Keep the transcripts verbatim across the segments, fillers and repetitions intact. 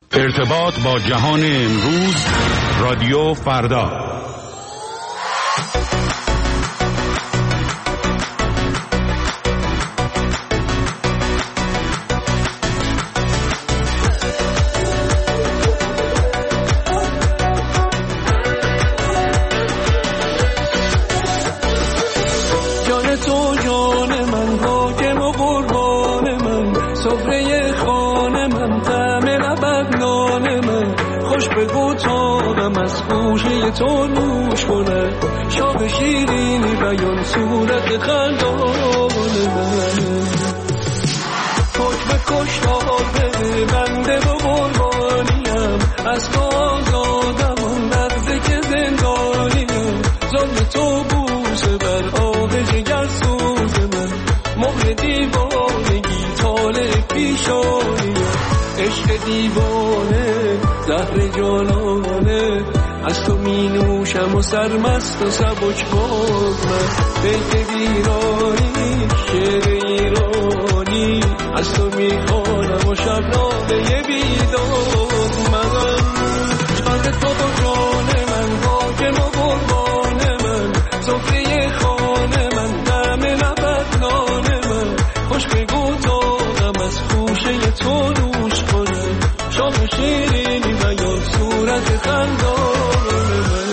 ارتباط با جهان امروز، رادیو فردا. جان تو جان من، حاکم و قربان من، سفره خانه من، طعم لبت نان من، خوش بگو تابم از خوشه تو نوش کنه، شاب شیرینی بیان صورت خندان من، حکم کشتار بده بنده و قربانیم، از تو آزادم و نرزه که زندانیم، ظلم تو بوسه بر آب جگر سوز من، مهر دیوانگی طالع پیشانیم، عشق دیوانه زهر جانانه، از تو می نوشم و سرمست و سبک باز من، بیت ویرانی شعر ایرانی، از تو می خوانم و شبنامه بیداد من، جان تو جان من، حاکم و قربان من، سفره خانه من، طعم لبت نان من، خوش بگو تاقم از خوشه تو نوش کنه، شام شیرینی بیان صورت خندان من.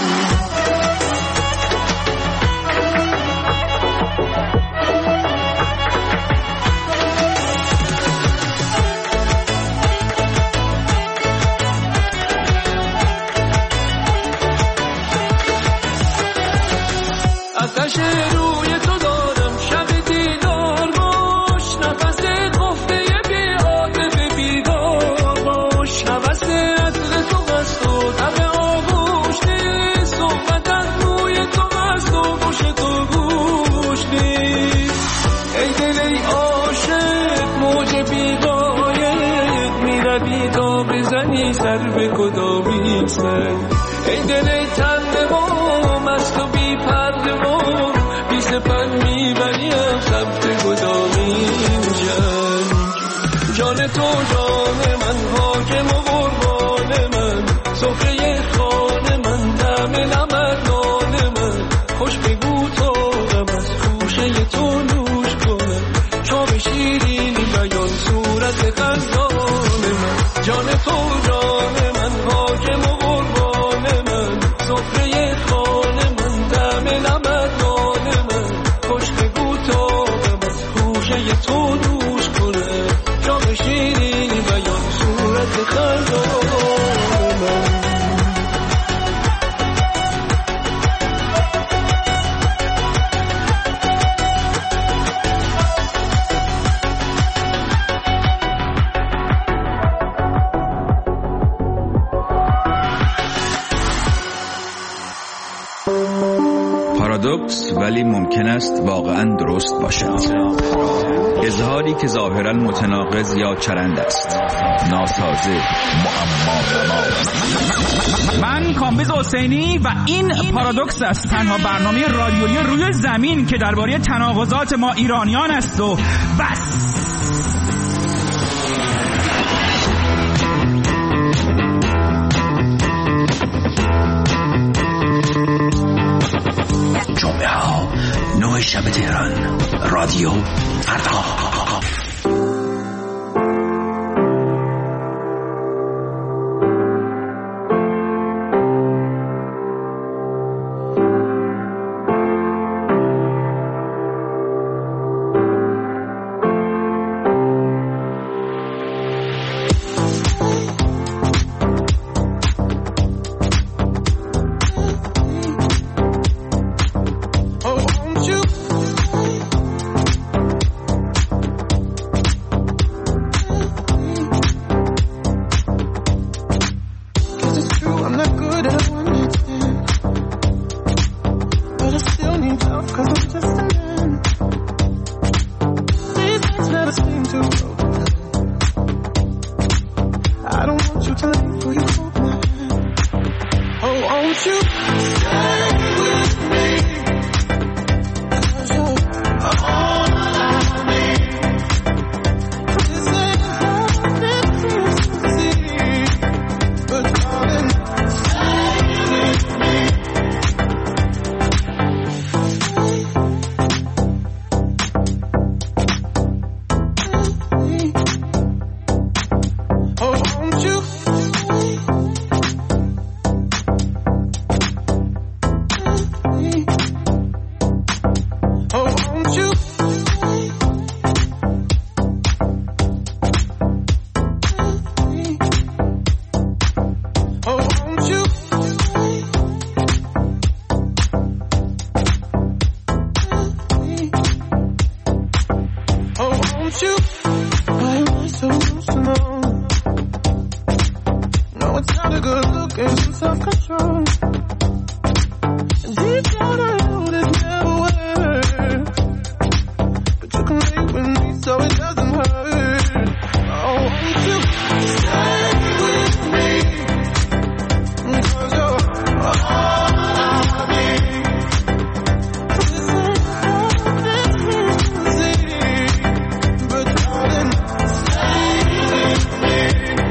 آتش روی تو دارم شب دیدار باش، نفس خفته بی عاطفه بیدار باش، نفس عطر تو هست و طبع آغوش نیست، صحبت از روی تو هست و گوش تو گوش نیست، ای دل ای عاشق موج بی‌غایب، میروی تا بزنی سر به کدامین سنگ، ای دل ای تنده و مست و بی پرده و بی سپر میبریم سمت کدامین جنگ، جان تو جان من، حاکم و قربان من، سفره خانه من، طعم لبت نان من، خوش بگو تاقم از خوشه تو نوش کنه، شام شیرینی بیان صورت خندان من، جان تو جان من، حاکم و قربان من، سفره خانه من، طعم لبت نان من، خوش بگو تاقم از خوشه تو نوش کنه، شام شیرینی بیان صورت خندان من. پارادوکس ولی ممکن است واقعا درست باشد. اظهاری که ظاهرا متناقض یا چرند است، ناسازه، معما. من کامبیز حسینی و این پارادوکس است، تنها برنامه رادیویی روی زمین که درباره تناقضات ما ایرانیان است و بس. جمعه ها نه شب تهران، رادیو فردا. a good look and some self-control. Deep down I know this never works, but you can lay with me so it doesn't hurt. Oh, won't you stay with me? 'Cause you're all I need. This ain't all this easy, but darling, stay with me.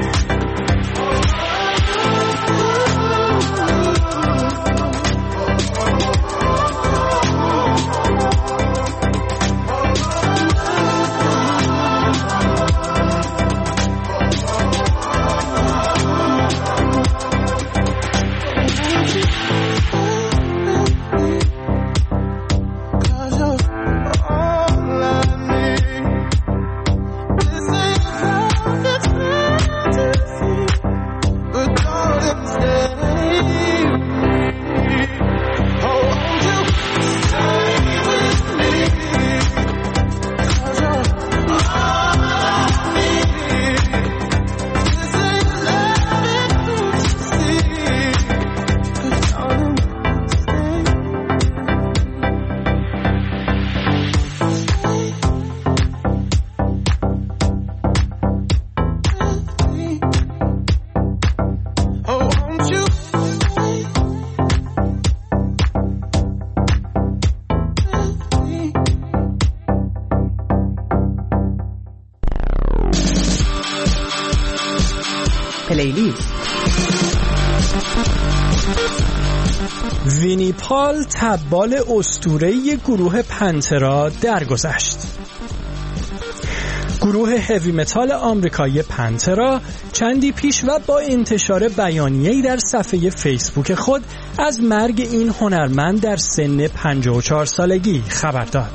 پلیلیست. وینی پال تبال اسطوره‌ای گروه پنترا درگذشت. گروه هوی متال آمریکایی پنترا چندی پیش و با انتشار بیانیه‌ای در صفحه فیسبوک خود از مرگ این هنرمند در سن پنجاه و چهار سالگی خبر داد.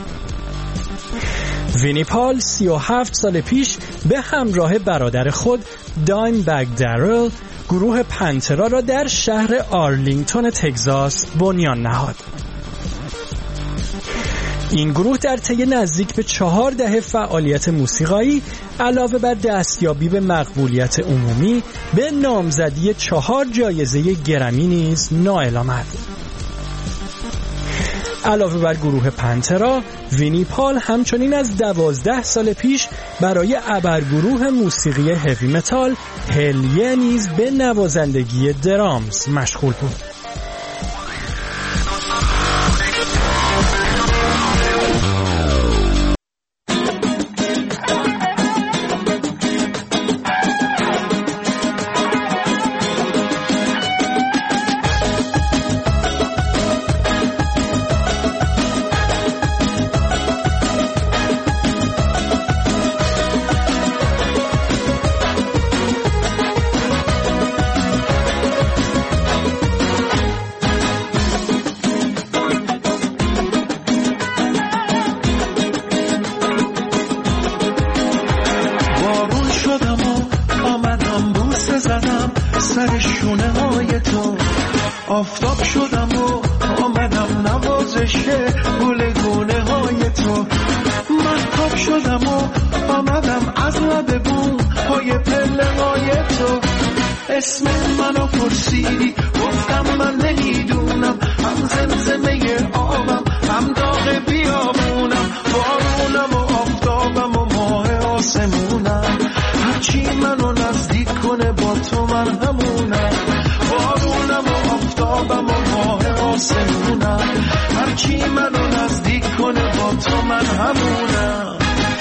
وینی پال سی و هفت سال پیش به همراه برادر خود دایمبگ دارل گروه پنترا را در شهر آرلینگتون تگزاس بنیان نهاد. این گروه در طی نزدیک به چهار دهه فعالیت موسیقایی علاوه بر دستیابی به مقبولیت عمومی به نامزدی چهار جایزه گرمی نیز نائل آمد. علاوه بر گروه پنترا، وینی پال همچنین از دوازده سال پیش برای ابرگروه موسیقی هوی متال هلیه نیز به نوازندگی درامز مشغول بود. آفتاب شدم و آمدم نوازش گل گونه های تو. مهتاب شدم و آمدم از لب بوم های پله های تو. اسم منو پرسیدی گفتم من نمیدونم، هم زمزمه آبم هم داغ بیابونم، بارونم و آفتابم و ماه آسمونم. هرچی منو نزدیک کنه با تو من همونم، بارونم و آفتابم و ماه آسمونم. هرچی منو نزدیک کنه با تو من همونم.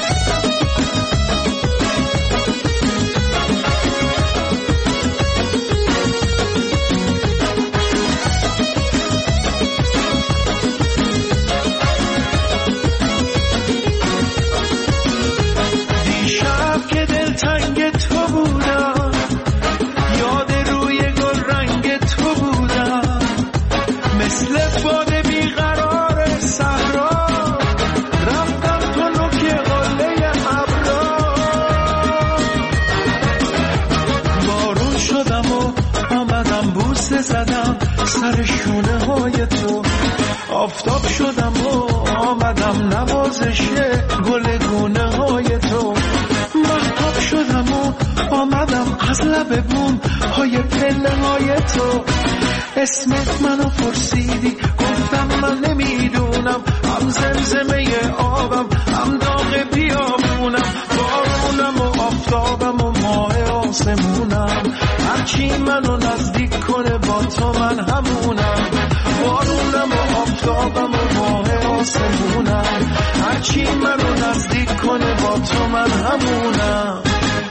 دیشب که دلتنگ تو بودم، یاد روی گل رنگ تو بودم، مثل باد بیقرار صحرا رفتم تو نوک قله ابرا. بارون شدم و آمدم بوسه زدم سر شونه های تو. آفتاب شدم و آمدم نوازش گل گونه های تو. مهتاب شدم و آمدم از لب بوم های پای پله های تو. اسمت منو پرسیدی گفتم من نمیدونم، هم زمزمه آبم هم داغ بیابونم، بارونم و آفتابم و ماه آسمونم، هرچی منو نزدیک کنه با تو من همونم، بارونم و آفتابم و ماه آسمونم، هرچی منو نزدیک کنه با تو من همونم.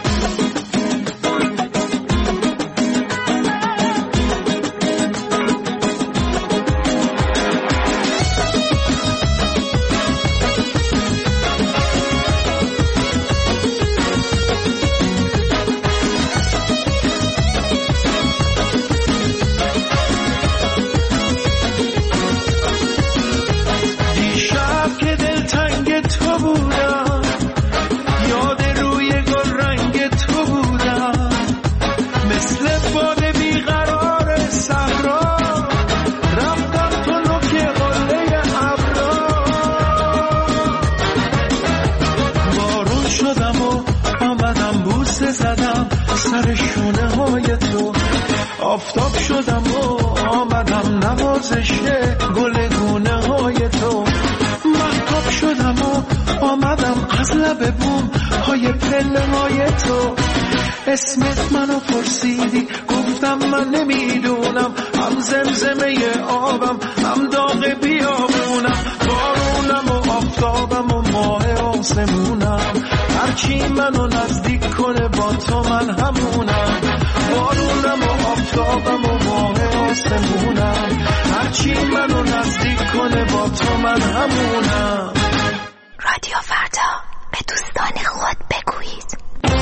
آفتاب شدم و آمدم نوازشه گل گونه های تو، مهتاب شدم و آمدم از لب بوم های پله های تو. اسمت منو پرسیدی گفتم من نمیدونم، هم زمزمه آبم هم داغ بیابونم، بارونم و آفتابم و ماه آسمونم، هرچی منو نزدیک کنه با تو من همونم، بارونم و آفتابم و ماه آسمونم، هرچی منو نزدیک کنه با تو من همونم. رادیو فردا، به دوستان خود بگویید.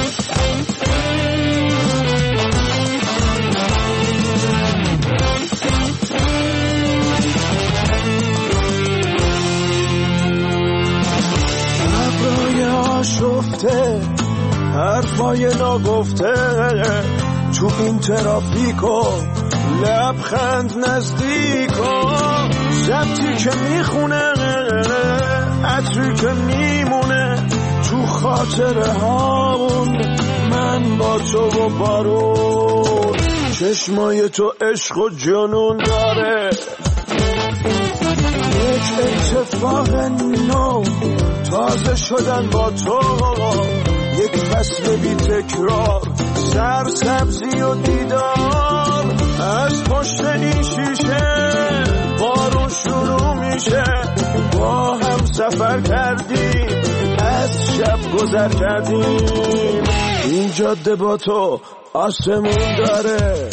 ابرای آشفته حرفای ناگفته تو این ترافیکو، لبخند نزدیکو، شبتی که میخونه عطری که میمونه تو خاطره هامون، من با تو و بارون، چشمای تو عشق و جنون داره، یک اتفاق نو تازه شدن با تو، یک فصل بی تکرار، سرسبزی و دیدار، از پشت این شیشه بارون شروع میشه، با هم سفر کردیم از شب گذر کردیم، این جاده با تو آسمون داره،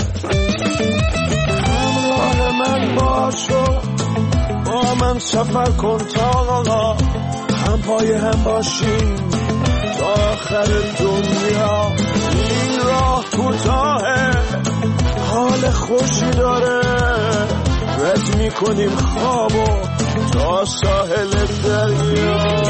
همراه من باشو با من سفر کن تا هم پای هم باشیم تا آخر دنیا، این راه کوتاهه حال خوشی داره، رد میکنیم خوابو تا ساحل دریا.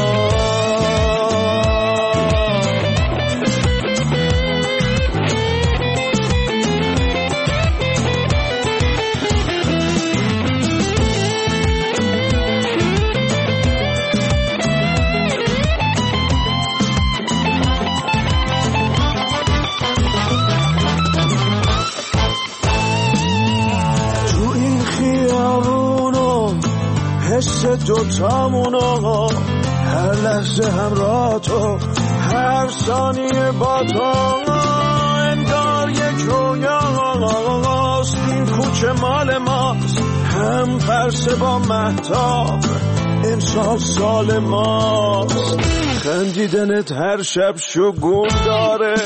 حس دوتامونو هر لحظه همراه تو، هر ثانیه با تو، انگار یک رویاست، این کوچه مال ماست، هم پرسه با مهتاب، امسال سال ماست، خندیدنت هر شب شگون داره،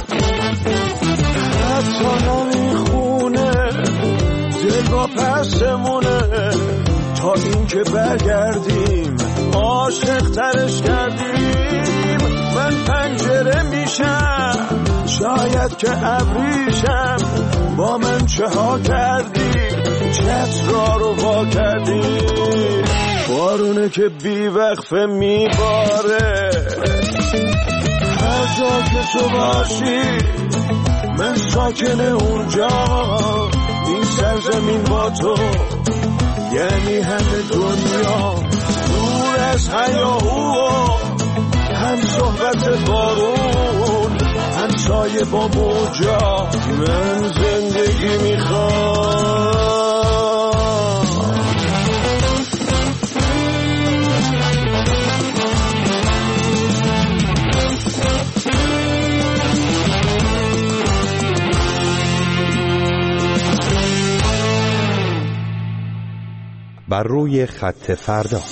حتی نمیخونه دل با پسمونه، تا این که برگردیم عاشق ترش کردیم، من پنجره میشم شاید که ابریشم، با من چه ها کردی چترا رو وا کردی، بارونه که بی وقفه میباره، هر جا که تو باشی من ساکن اونجا، این سرزمین با تو یعنی همه دنیا، دور از هیاهو هم صحبت بارون، هم چای با موجا من زندگی میخوام. بر روی خط فردا.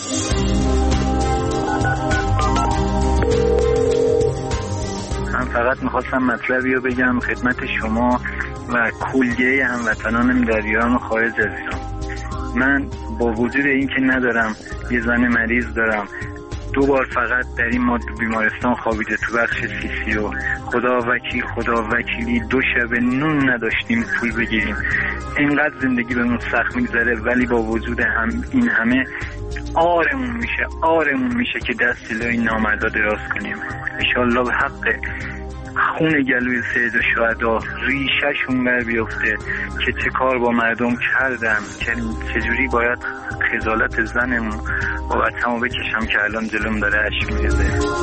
من فقط میخواستم مطلبی رو بگم خدمت شما و کلیه هموطنانم در ایران و خارج از ایران. من با وجود اینکه ندارم یه زن مریض دارم، دو بار فقط در این ماه بیمارستان خوابیده تو بخش سی سی و خدا وکیل خدا وکیلی دو شب نون نداشتیم پول بگیریم. اینقدر زندگی بهمون سخت میگذره، ولی با وجود هم این همه آرمون میشه آرمون میشه که دست جلوی نامردا دراز کنیم. انشالله به حق خون گلوی سید و شهدا ریشه‌شون بر بیفته که چه کار با مردم کردم، که چجوری باید خجالت زنمون با وطنمو بکشم که الان جلوم داره اشک میریزه.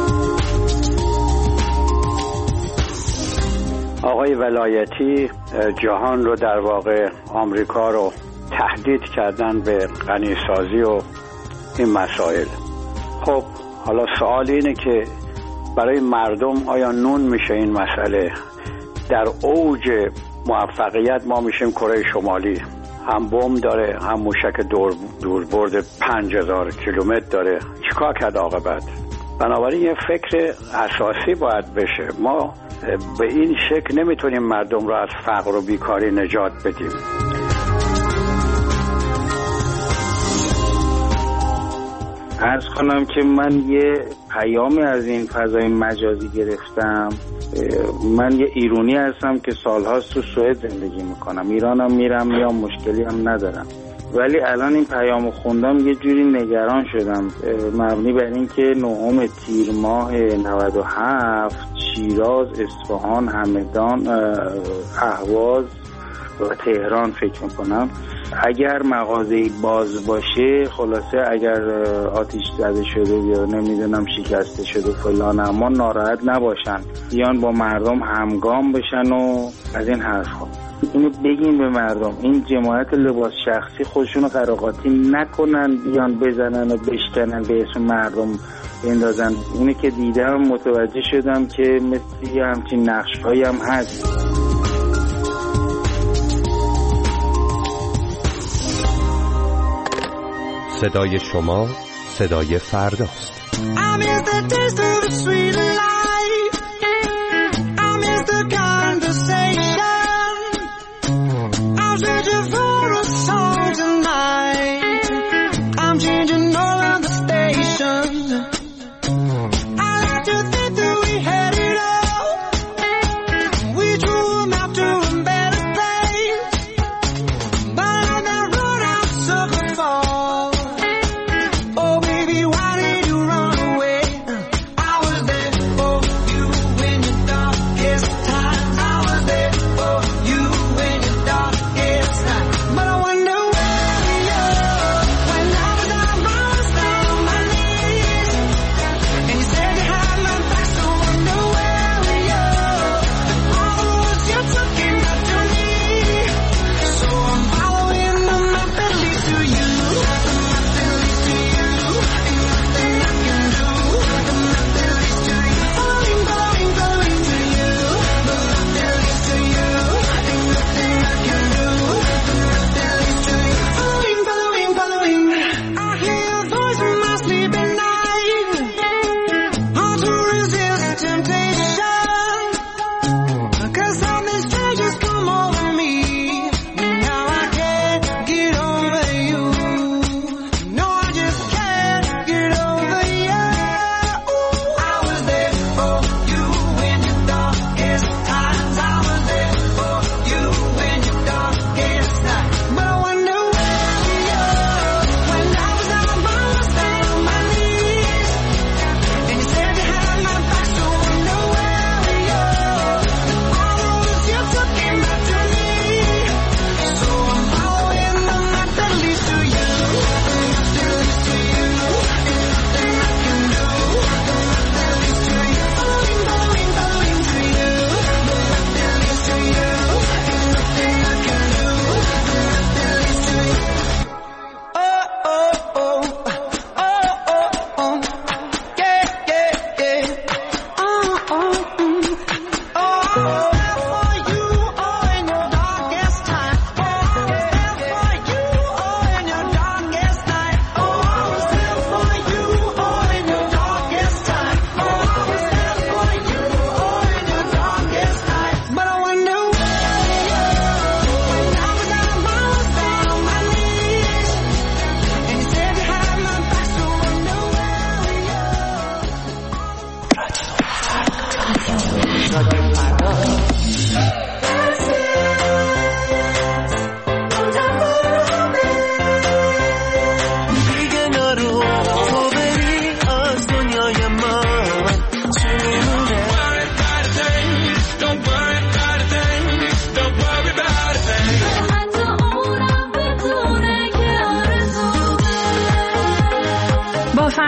آقای ولایتی جهان رو در واقع آمریکا رو تهدید کردن به غنیسازی و این مسائل. خب حالا سوال اینه که برای مردم آیا نون میشه این مسئله؟ در اوج موفقیت ما میشیم کره شمالی، هم بمب داره هم موشک دور دوربرد پنج هزار کیلومتر داره. چیکار کرد عاقبت؟ بنابراین یه فکر اساسی باید بشه. ما به این شکل نمیتونیم مردم رو از فقر و بیکاری نجات بدیم. عرض کنم که من یه پیامی از این فضای مجازی گرفتم. من یه ایرانی هستم که سالهاست تو سوئد زندگی میکنم، ایرانم میرم یا مشکلی هم ندارم، ولی الان این پیامو خوندم یه جوری نگران شدم، مبنی بر این که نهم تیر ماه نود و هفت شیراز، اصفهان، همدان، اهواز و تهران فکر میکنم اگر مغازه‌ای باز باشه، خلاصه اگر آتیش زده شده یا نمیدونم شکسته شده فلان، اما ناراحت نباشن، بیان با مردم همگام بشن و از این حرفا. اینو بگیم به مردم، این جماعت لباس شخصی خودشونو قراقاتی نکنن، بیان بزنن و بشکنن به اسم مردم بندازن. اینه که دیدم متوجه شدم که مثل همچین نقش‌هایی هم هست. صدای شما صدای فرداست.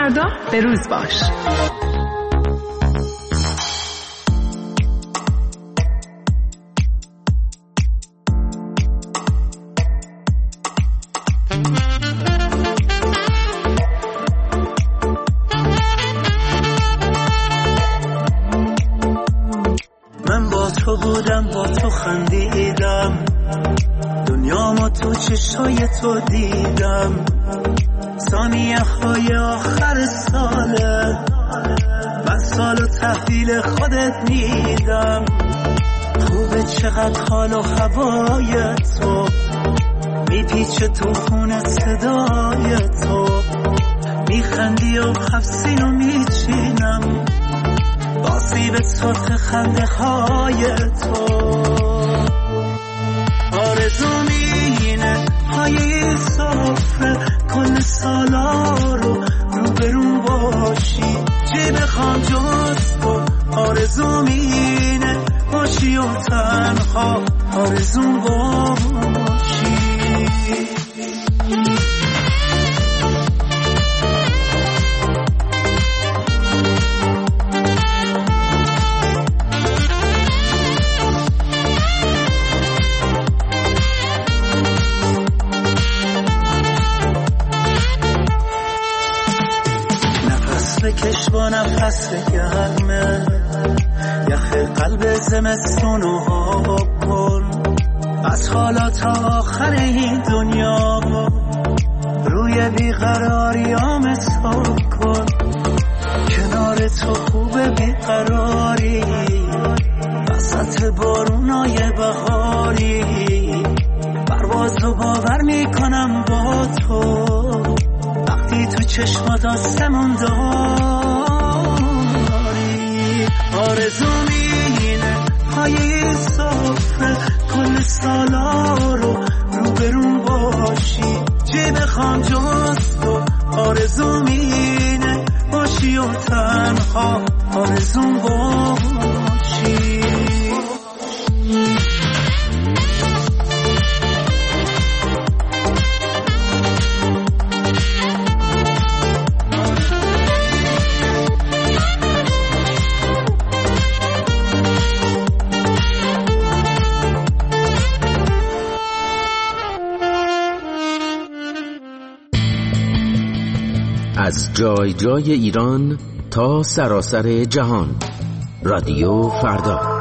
فردا به روز باش. من با تو بودم، با تو خندیدم، دنیامو تو چشای تو دیدم. ثانیه های آخر ساله، من سالو تحویل خودت میدم. خوبه چقدر حال و هوای تو، میپیچه تو خونه صدای تو. میخندی و حفظینو میچینم، آسیب سرخ خنده های تو. آرزو مینه های سفره، کل سالا رو روبرون باشی. چی بخوام جز تو، آرزو مینه باشی و تنها آرزو باشی. بکش با نفس گرمه، یخ قلب زمستونو آب کن. از حالا تا آخر این دنیا روی بیقراریام حساب کن. کنار تو خوبه بیقراری، وسط بارونای بهاری. پروازو باور میکنم با تو، وقتی تو چشمات آسمون داری. آرزو مینه های سفره، کل سالا رو روبرون باشی. چی بخوام جز تو، آرزو مینه باشی و تنها آرزو باشی. از جای جای ایران تا سراسر جهان، رادیو فردا.